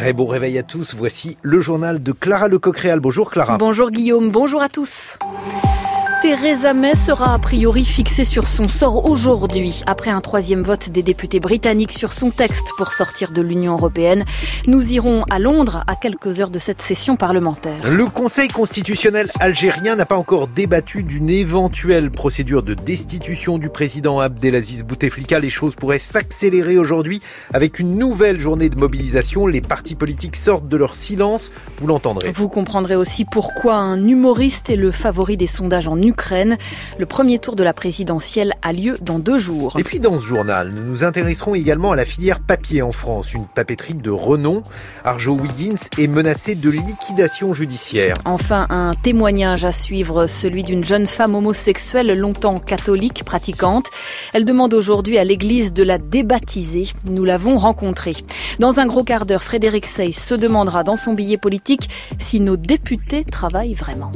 Très bon réveil à tous. Voici le journal de Clara Lecoq-Réal. Bonjour Clara. Bonjour Guillaume, bonjour à tous. Theresa May sera a priori fixée sur son sort aujourd'hui. Après un troisième vote des députés britanniques sur son texte pour sortir de l'Union européenne, nous irons à Londres à quelques heures de cette session parlementaire. Le Conseil constitutionnel algérien n'a pas encore débattu d'une éventuelle procédure de destitution du président Abdelaziz Bouteflika. Les choses pourraient s'accélérer aujourd'hui avec une nouvelle journée de mobilisation. Les partis politiques sortent de leur silence. Vous l'entendrez. Vous comprendrez aussi pourquoi un humoriste est le favori des sondages en Ukraine. Le premier tour de la présidentielle a lieu dans 2 jours. Et puis dans ce journal, nous nous intéresserons également à la filière papier en France. Une papeterie de renom, Arjowiggins, est menacée de liquidation judiciaire. Enfin, un témoignage à suivre, celui d'une jeune femme homosexuelle longtemps catholique, pratiquante. Elle demande aujourd'hui à l'église de la débaptiser. Nous l'avons rencontrée. Dans un gros quart d'heure, Frédéric Seyss se demandera dans son billet politique si nos députés travaillent vraiment.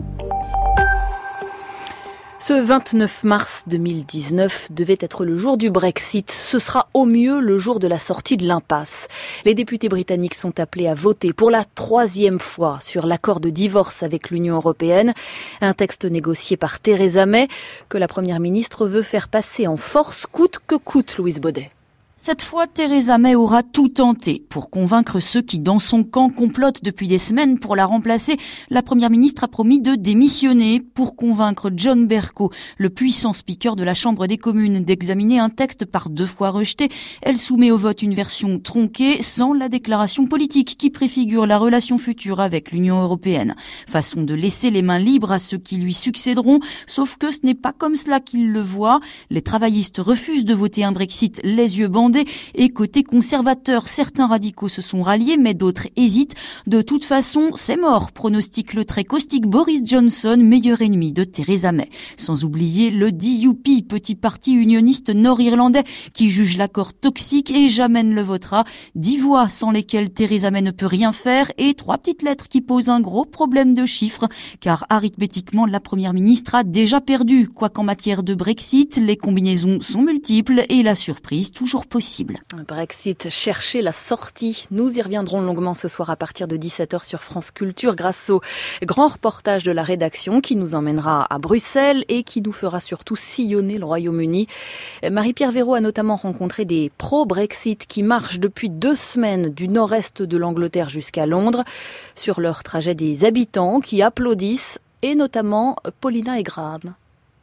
Ce 29 mars 2019 devait être le jour du Brexit. Ce sera au mieux le jour de la sortie de l'impasse. Les députés britanniques sont appelés à voter pour la 3e fois sur l'accord de divorce avec l'Union européenne. Un texte négocié par Theresa May que la première ministre veut faire passer en force coûte que coûte, Louise Baudet. Cette fois, Theresa May aura tout tenté pour convaincre ceux qui, dans son camp, complotent depuis des semaines pour la remplacer. La première ministre a promis de démissionner pour convaincre John Bercow, le puissant speaker de la Chambre des communes, d'examiner un texte par 2 fois rejeté. Elle soumet au vote une version tronquée, sans la déclaration politique qui préfigure la relation future avec l'Union européenne. Façon de laisser les mains libres à ceux qui lui succéderont, sauf que ce n'est pas comme cela qu'ils le voient. Les travaillistes refusent de voter un Brexit les yeux bandés. Et côté conservateur, certains radicaux se sont ralliés, mais d'autres hésitent. De toute façon, c'est mort, pronostique le très caustique Boris Johnson, meilleur ennemi de Theresa May. Sans oublier le DUP, petit parti unioniste nord-irlandais, qui juge l'accord toxique et jamais ne le votera. 10 voix sans lesquelles Theresa May ne peut rien faire et 3 petites lettres qui posent un gros problème de chiffres, car arithmétiquement, la première ministre a déjà perdu. Quoiqu'en matière de Brexit, les combinaisons sont multiples et la surprise toujours possible. Brexit, chercher la sortie. Nous y reviendrons longuement ce soir à partir de 17h sur France Culture grâce au grand reportage de la rédaction qui nous emmènera à Bruxelles et qui nous fera surtout sillonner le Royaume-Uni. Marie-Pierre Véraud a notamment rencontré des pro-Brexit qui marchent depuis 2 semaines du nord-est de l'Angleterre jusqu'à Londres. Sur leur trajet, des habitants qui applaudissent et notamment Paulina et Graham.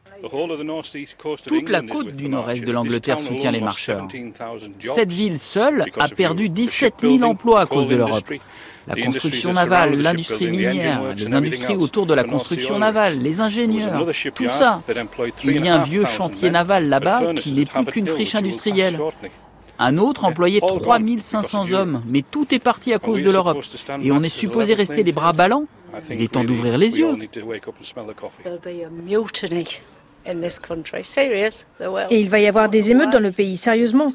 Toute la côte du nord-est de l'Angleterre soutient les marcheurs. Cette ville seule a perdu 17 000 emplois à cause de l'Europe. La construction navale, l'industrie minière, les industries autour de la construction navale, les ingénieurs, tout ça. Il y a un vieux chantier naval là-bas qui n'est plus qu'une friche industrielle. Un autre employait 3 500 hommes, mais tout est parti à cause de l'Europe. Et on est supposé rester les bras ballants. Il est temps d'ouvrir les yeux. Et il va y avoir des émeutes dans le pays, sérieusement.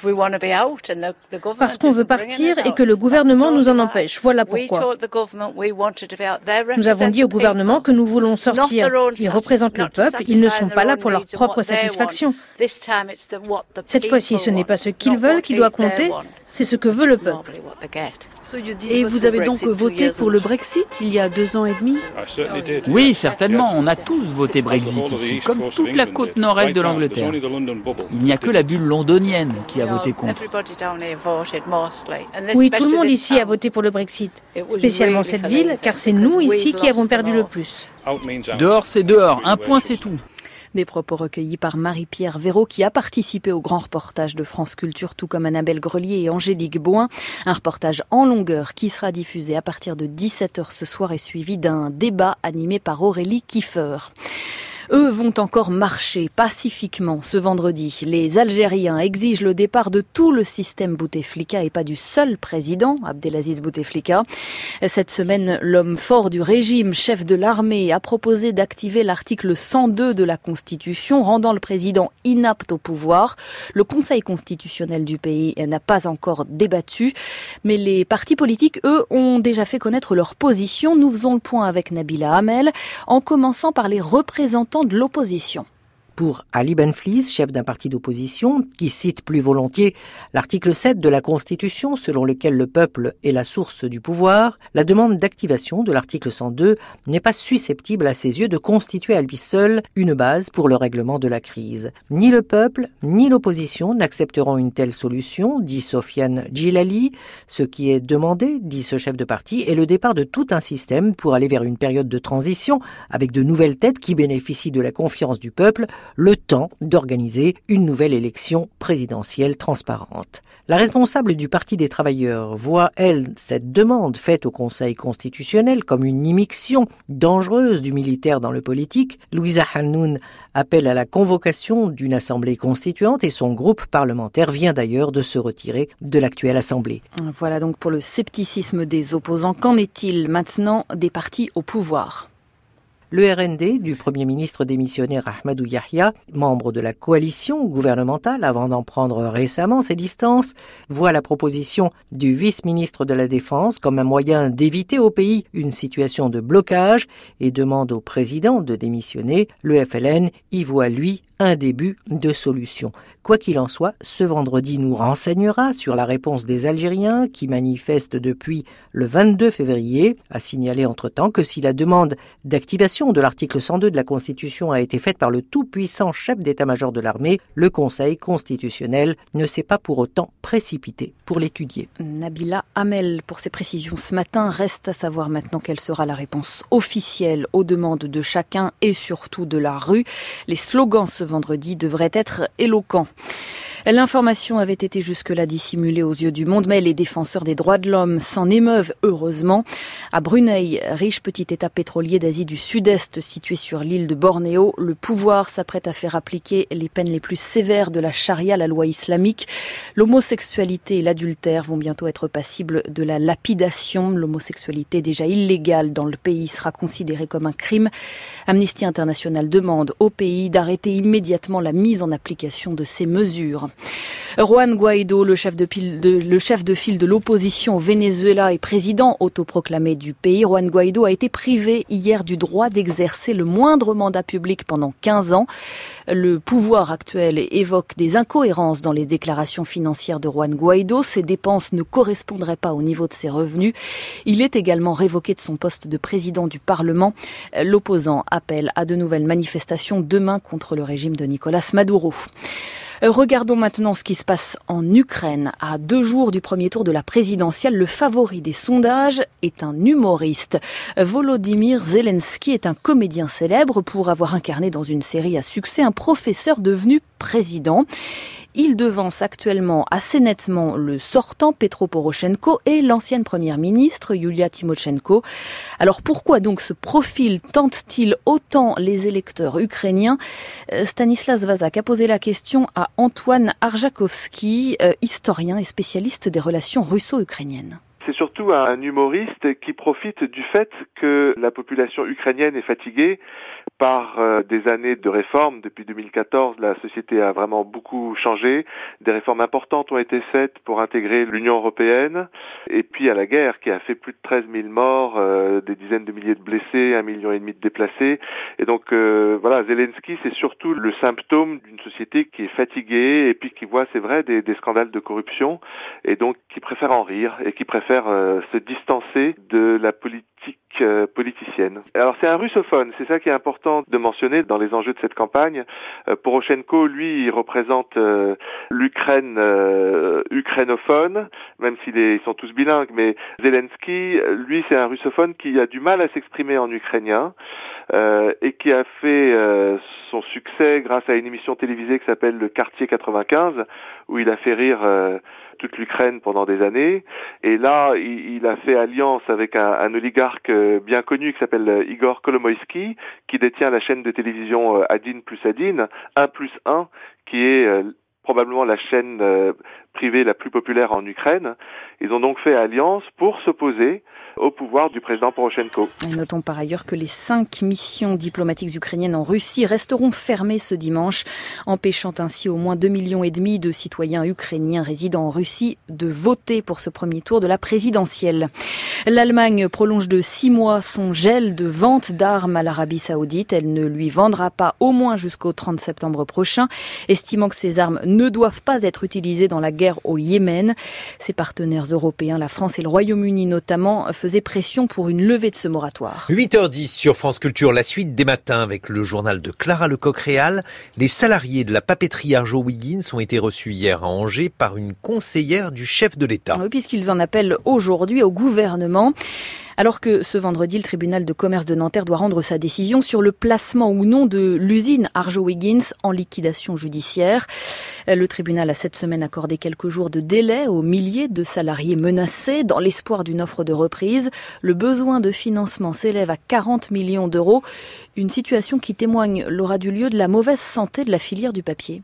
Parce qu'on veut partir et que le gouvernement nous en empêche. Voilà pourquoi. Nous avons dit au gouvernement que nous voulons sortir. Ils représentent le peuple, ils ne sont pas là pour leur propre satisfaction. Cette fois-ci, ce n'est pas ce qu'ils veulent qui doit compter, c'est ce que veut le peuple. Et vous avez donc voté pour le Brexit il y a 2 ans et demi ? Oui, certainement. On a tous voté Brexit ici, comme toute la côte nord-est de l'Angleterre. Il n'y a que la bulle londonienne qui a voté contre. Oui, tout le monde ici a voté pour le Brexit, spécialement cette ville, car c'est nous ici qui avons perdu le plus. Dehors, c'est dehors. Un point, c'est tout. Des propos recueillis par Marie-Pierre Véraud qui a participé au grand reportage de France Culture, tout comme Annabelle Grelier et Angélique Boin. Un reportage en longueur qui sera diffusé à partir de 17h ce soir et suivi d'un débat animé par Aurélie Kiefer. Eux vont encore marcher pacifiquement ce vendredi. Les Algériens exigent le départ de tout le système Bouteflika et pas du seul président, Abdelaziz Bouteflika. Cette semaine, l'homme fort du régime, chef de l'armée, a proposé d'activer l'article 102 de la Constitution, rendant le président inapte au pouvoir. Le Conseil constitutionnel du pays n'a pas encore débattu, mais les partis politiques, eux, ont déjà fait connaître leur position. Nous faisons le point avec Nabila Hamel, en commençant par les représentants de l'opposition. pour Ali Benflis, chef d'un parti d'opposition, qui cite plus volontiers l'article 7 de la Constitution selon lequel le peuple est la source du pouvoir, la demande d'activation de l'article 102 n'est pas susceptible à ses yeux de constituer à lui seul une base pour le règlement de la crise. Ni le peuple, ni l'opposition n'accepteront une telle solution, dit Sofiane Djilali. Ce qui est demandé, dit ce chef de parti, est le départ de tout un système pour aller vers une période de transition avec de nouvelles têtes qui bénéficient de la confiance du peuple, le temps d'organiser une nouvelle élection présidentielle transparente. La responsable du Parti des travailleurs voit, elle, cette demande faite au Conseil constitutionnel comme une immixtion dangereuse du militaire dans le politique. Louisa Hannoun appelle à la convocation d'une assemblée constituante et son groupe parlementaire vient d'ailleurs de se retirer de l'actuelle assemblée. Voilà donc pour le scepticisme des opposants. Qu'en est-il maintenant des partis au pouvoir ? Le RND du Premier ministre démissionnaire Ahmadou Yahya, membre de la coalition gouvernementale avant d'en prendre récemment ses distances, voit la proposition du vice-ministre de la Défense comme un moyen d'éviter au pays une situation de blocage et demande au président de démissionner. Le FLN y voit, lui, un début de solution. Quoi qu'il en soit, ce vendredi nous renseignera sur la réponse des Algériens qui manifestent depuis le 22 février, a signalé entre-temps que si la demande d'activation de l'article 102 de la Constitution a été faite par le tout-puissant chef d'état-major de l'armée, le Conseil constitutionnel ne s'est pas pour autant précipité pour l'étudier. Nabila Hamel pour ses précisions ce matin. Reste à savoir maintenant quelle sera la réponse officielle aux demandes de chacun et surtout de la rue. Les slogans ce vendredi devraient être éloquents. L'information avait été jusque-là dissimulée aux yeux du monde, mais les défenseurs des droits de l'homme s'en émeuvent heureusement. À Brunei, riche petit état pétrolier d'Asie du Sud-Est situé sur l'île de Bornéo, le pouvoir s'apprête à faire appliquer les peines les plus sévères de la charia, la loi islamique. L'homosexualité et l'adultère vont bientôt être passibles de la lapidation. L'homosexualité déjà illégale dans le pays sera considérée comme un crime. Amnesty International demande au pays d'arrêter immédiatement la mise en application de ces mesures. Juan Guaidó, le chef de file de l'opposition au Venezuela et président autoproclamé du pays, Juan Guaidó a été privé hier du droit d'exercer le moindre mandat public pendant 15 ans. Le pouvoir actuel évoque des incohérences dans les déclarations financières de Juan Guaidó. Ses dépenses ne correspondraient pas au niveau de ses revenus. Il est également révoqué de son poste de président du Parlement. L'opposant appelle à de nouvelles manifestations demain contre le régime de Nicolás Maduro. Regardons maintenant ce qui se passe en Ukraine. À 2 jours du premier tour de la présidentielle, le favori des sondages est un humoriste. Volodymyr Zelensky est un comédien célèbre pour avoir incarné dans une série à succès un professeur devenu président. Il devance actuellement assez nettement le sortant Petro Poroshenko et l'ancienne première ministre Yulia Tymoshenko. Alors pourquoi donc ce profil tente-t-il autant les électeurs ukrainiens ? Stanislas Vazak a posé la question à Antoine Arjakovski, historien et spécialiste des relations russo-ukrainiennes. C'est surtout un humoriste qui profite du fait que la population ukrainienne est fatiguée par des années de réformes. Depuis 2014, la société a vraiment beaucoup changé. Des réformes importantes ont été faites pour intégrer l'Union européenne. Et puis à la guerre qui a fait plus de 13 000 morts, des dizaines de milliers de blessés, 1,5 million de déplacés. Et donc voilà, Zelensky, c'est surtout le symptôme d'une société qui est fatiguée et puis qui voit, c'est vrai, des scandales de corruption et donc qui préfère en rire et qui préfère se distancer de la politique politicienne. Alors c'est un russophone, c'est ça qui est important de mentionner dans les enjeux de cette campagne. Poroshenko, lui, il représente l'Ukraine ukrainophone, même ils sont tous bilingues, mais Zelensky, lui, c'est un russophone qui a du mal à s'exprimer en ukrainien et qui a fait son succès grâce à une émission télévisée qui s'appelle Le Quartier 95, où il a fait rire toute l'Ukraine pendant des années. Et là, il a fait alliance avec un oligarque bien connu qui s'appelle Igor Kolomoïski, qui détient la chaîne de télévision Adin plus Adin, 1+1, qui est probablement la chaîne privée la plus populaire en Ukraine. Ils ont donc fait alliance pour s'opposer au pouvoir du président Poroshenko. Et notons par ailleurs que les 5 missions diplomatiques ukrainiennes en Russie resteront fermées ce dimanche, empêchant ainsi au moins 2,5 millions de citoyens ukrainiens résidant en Russie de voter pour ce premier tour de la présidentielle. L'Allemagne prolonge de 6 mois son gel de vente d'armes à l'Arabie Saoudite. Elle ne lui vendra pas au moins jusqu'au 30 septembre prochain, estimant que ces armes ne doivent pas être utilisées dans la guerre au Yémen. Ses partenaires européens, la France et le Royaume-Uni notamment, faisaient pression pour une levée de ce moratoire. 8h10 sur France Culture, la suite des matins avec le journal de Clara Lecoq-Réal. Les salariés de la papeterie Arjowiggins ont été reçus hier à Angers par une conseillère du chef de l'État. Oui, puisqu'ils en appellent aujourd'hui au gouvernement. Alors que ce vendredi, le tribunal de commerce de Nanterre doit rendre sa décision sur le placement ou non de l'usine Arjowiggins en liquidation judiciaire. Le tribunal a cette semaine accordé quelques jours de délai aux milliers de salariés menacés dans l'espoir d'une offre de reprise. Le besoin de financement s'élève à 40 millions d'euros. Une situation qui témoigne, Laura Dulieu, de la mauvaise santé de la filière du papier.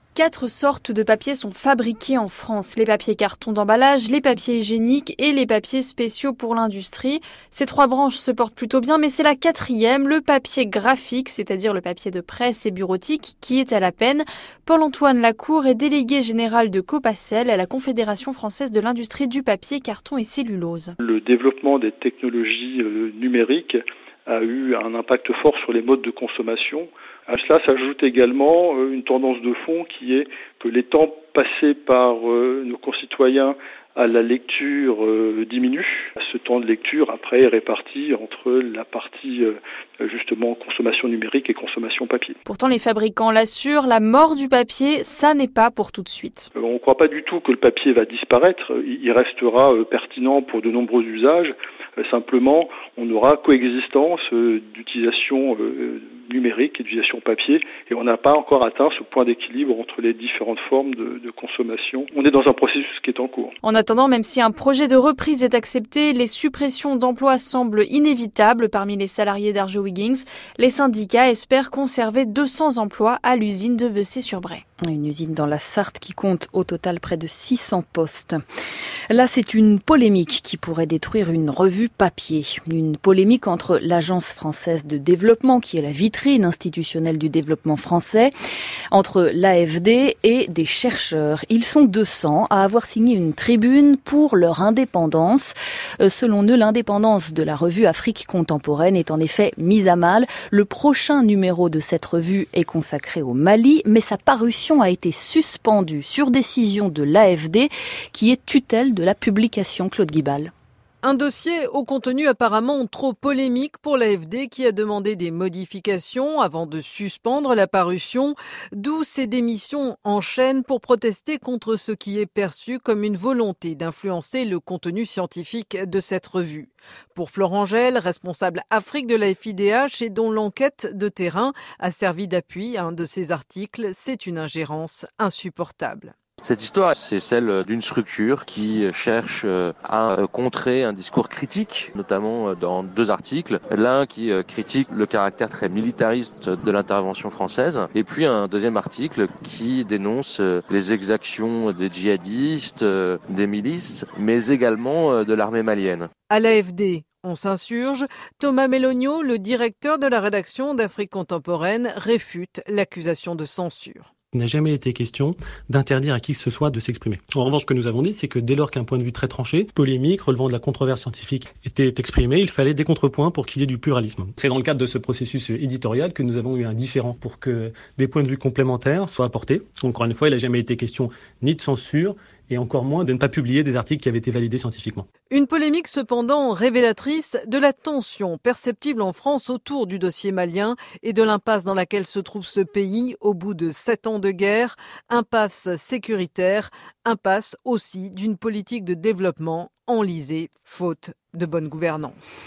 4 sortes de papiers sont fabriqués en France. Les papiers carton d'emballage, les papiers hygiéniques et les papiers spéciaux pour l'industrie. Ces 3 branches se portent plutôt bien, mais c'est la 4e, le papier graphique, c'est-à-dire le papier de presse et bureautique, qui est à la peine. Paul-Antoine Lacour est délégué général de Copacel à la Confédération française de l'industrie du papier, carton et cellulose. Le développement des technologies numériques a eu un impact fort sur les modes de consommation. À cela s'ajoute également une tendance de fond qui est que les temps passés par nos concitoyens à la lecture diminue. Ce temps de lecture, après, est réparti entre la partie justement consommation numérique et consommation papier. Pourtant, les fabricants l'assurent, la mort du papier, ça n'est pas pour tout de suite. On ne croit pas du tout que le papier va disparaître. Il restera pertinent pour de nombreux usages. Simplement, on aura coexistence d'utilisation numérique et d'utilisation papier, et on n'a pas encore atteint ce point d'équilibre entre les différentes formes de consommation. On est dans un processus qui est en cours. En attendant, même si un projet de reprise est accepté, les suppressions d'emplois semblent inévitables parmi les salariés d'Arjowiggins. Les syndicats espèrent conserver 200 emplois à l'usine de Bessay-sur-Bray. Une usine dans la Sarthe qui compte au total près de 600 postes. Là, c'est une polémique qui pourrait détruire une revue papier. Une polémique entre l'Agence française de développement, qui est la vitrine institutionnelle du développement français, entre l'AFD et des chercheurs. Ils sont 200 à avoir signé une tribune pour leur indépendance. Selon eux, l'indépendance de la revue Afrique contemporaine est en effet mise à mal. Le prochain numéro de cette revue est consacré au Mali, mais sa parution a été suspendue sur décision de l'AFD, qui est tutelle de la publication. Claude Guibal. Un dossier au contenu apparemment trop polémique pour l'AFD qui a demandé des modifications avant de suspendre la parution, d'où ces démissions en chaîne pour protester contre ce qui est perçu comme une volonté d'influencer le contenu scientifique de cette revue. Pour Florent Angèle, responsable Afrique de la FIDH et dont l'enquête de terrain a servi d'appui à un de ses articles, c'est une ingérence insupportable. Cette histoire, c'est celle d'une structure qui cherche à contrer un discours critique, notamment dans 2 articles. L'un qui critique le caractère très militariste de l'intervention française, et puis un 2e article qui dénonce les exactions des djihadistes, des milices, mais également de l'armée malienne. À l'AFD, on s'insurge. Thomas Mélogno, le directeur de la rédaction d'Afrique contemporaine, réfute l'accusation de censure. Il n'a jamais été question d'interdire à qui que ce soit de s'exprimer. En revanche, ce que nous avons dit, c'est que dès lors qu'un point de vue très tranché, polémique, relevant de la controverse scientifique était exprimé, il fallait des contrepoints pour qu'il y ait du pluralisme. C'est dans le cadre de ce processus éditorial que nous avons eu un différend pour que des points de vue complémentaires soient apportés. Encore une fois, il n'a jamais été question ni de censure, et encore moins de ne pas publier des articles qui avaient été validés scientifiquement. Une polémique cependant révélatrice de la tension perceptible en France autour du dossier malien et de l'impasse dans laquelle se trouve ce pays au bout de 7 ans de guerre. Impasse sécuritaire, impasse aussi d'une politique de développement enlisée, faute de bonne gouvernance.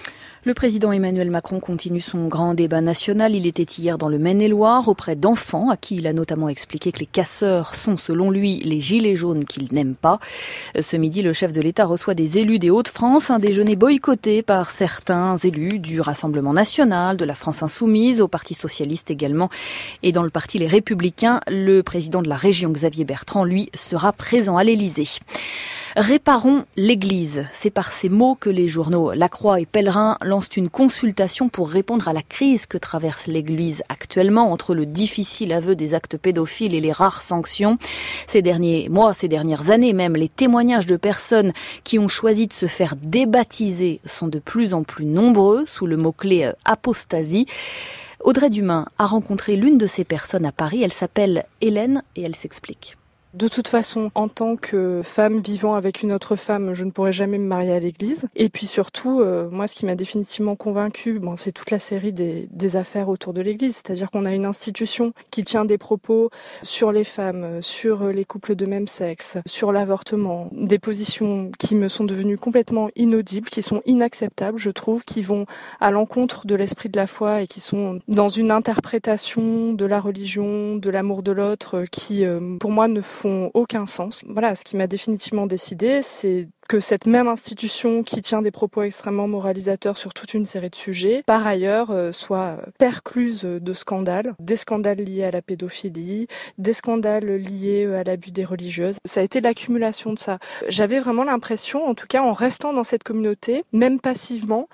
Le président Emmanuel Macron continue son grand débat national. Il était hier dans le Maine-et-Loire auprès d'enfants à qui il a notamment expliqué que les casseurs sont, selon lui, les gilets jaunes qu'il n'aime pas. Ce midi, le chef de l'État reçoit des élus des Hauts-de-France, un déjeuner boycotté par certains élus du Rassemblement national, de la France insoumise, au Parti socialiste également. Et dans le parti Les Républicains, le président de la région, Xavier Bertrand, lui, sera présent à l'Élysée. Réparons l'Église. C'est par ces mots que les journaux La Croix et Pèlerin lancent une consultation pour répondre à la crise que traverse l'Église actuellement entre le difficile aveu des actes pédophiles et les rares sanctions. Ces derniers mois, ces dernières années même, les témoignages de personnes qui ont choisi de se faire débaptiser sont de plus en plus nombreux sous le mot-clé apostasie. Audrey Dumain a rencontré l'une de ces personnes à Paris. Elle s'appelle Hélène et elle s'explique. De toute façon, en tant que femme vivant avec une autre femme, je ne pourrais jamais me marier à l'église. Et puis surtout, moi, ce qui m'a définitivement convaincue, c'est toute la série des affaires autour de l'église. C'est-à-dire qu'on a une institution qui tient des propos sur les femmes, sur les couples de même sexe, sur l'avortement. Des positions qui me sont devenues complètement inaudibles, qui sont inacceptables, je trouve, qui vont à l'encontre de l'esprit de la foi et qui sont dans une interprétation de la religion, de l'amour de l'autre, qui, pour moi, ne font aucun sens. Voilà, ce qui m'a définitivement décidé, c'est que cette même institution qui tient des propos extrêmement moralisateurs sur toute une série de sujets, par ailleurs, soit percluse de scandales, des scandales liés à la pédophilie, des scandales liés à l'abus des religieuses. Ça a été l'accumulation de ça. J'avais vraiment l'impression, en tout cas en restant dans cette communauté, même passivement,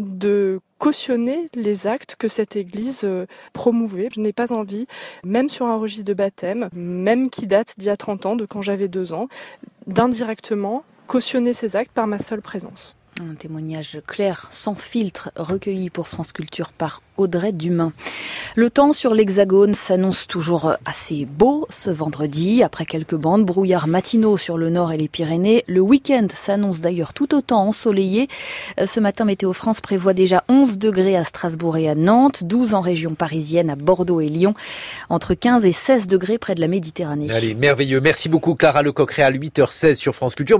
de cautionner les actes que cette église promouvait. Je n'ai pas envie, même sur un registre de baptême, même qui date d'il y a 30 ans, de quand j'avais 2 ans, d'indirectement cautionner ces actes par ma seule présence. Un témoignage clair, sans filtre, recueilli pour France Culture par Audrey Dumain. Le temps sur l'Hexagone s'annonce toujours assez beau ce vendredi. Après quelques bancs de brouillard matinaux sur le nord et les Pyrénées, le week-end s'annonce d'ailleurs tout autant ensoleillé. Ce matin, Météo France prévoit déjà 11 degrés à Strasbourg et à Nantes, 12 en région parisienne, à Bordeaux et Lyon, entre 15 et 16 degrés près de la Méditerranée. Allez, merveilleux. Merci beaucoup Clara Lecoq-Réal, 8h16 sur France Culture.